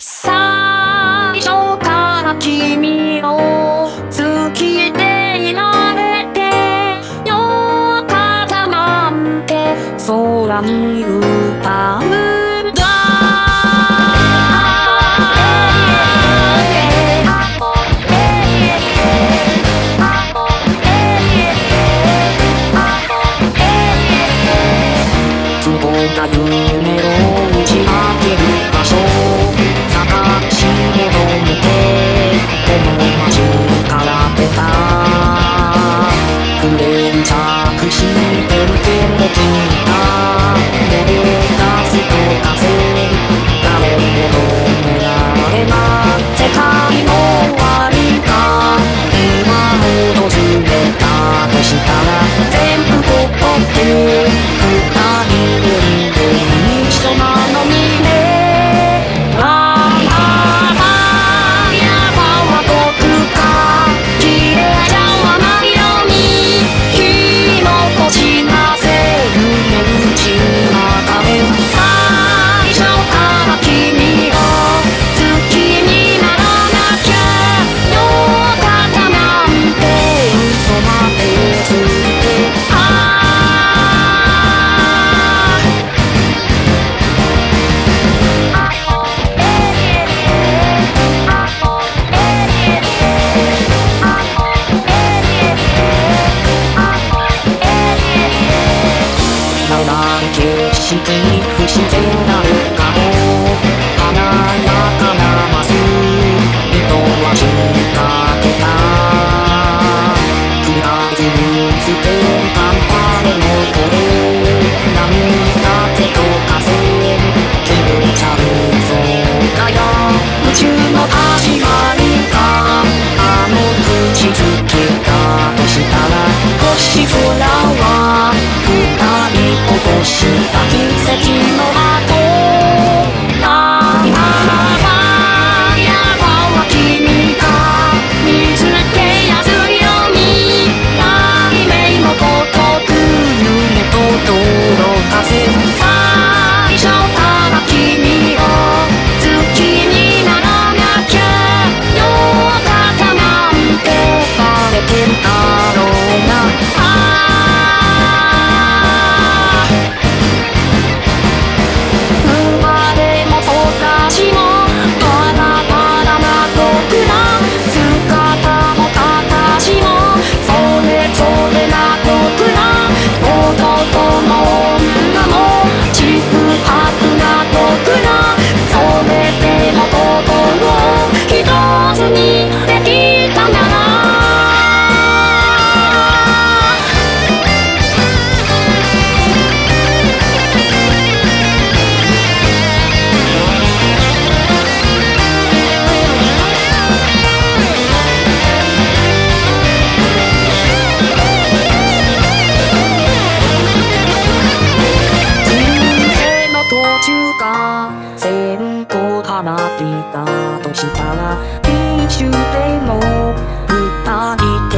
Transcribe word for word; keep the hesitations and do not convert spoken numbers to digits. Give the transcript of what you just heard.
最初から君を好きでいられてよかったなんて空に歌うんだ。不幸な夢を打ち明ける場所探し求めてこの街から出たフレン着してるけど君が逃げ出すと風誰も止められない世界の終わりが今訪れたとしたら全部ここで二人で一緒なのにね。景色に不自然なるかも華やかなまず人は仕掛けたとりあえず見つけカンパネの声波風と風気分ちゃうそうだよ宇宙の始まりがあの口づけだとしたら星空は二人起こした奇跡の後今はやは君が見つけやすいように雷鳴のごとく夢と届かせ最初から君を好きにならなきゃよかったなんてバレてるだろうな。線香放っていたとしたら一瞬でも二人